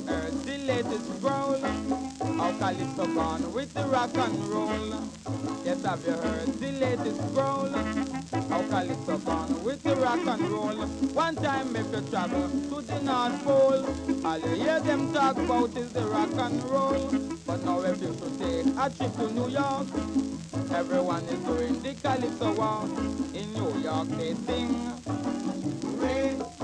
heard the latest growl? How Calypso gone with the rock and roll? Yes, have you heard the latest growl? How Calypso gone with the rock and roll? One time if you travel to the North Pole, all you hear them talk about is the rock and roll. But now if you should take a trip to New York, everyone is doing the Calypso walk. In New York they sing, hooray,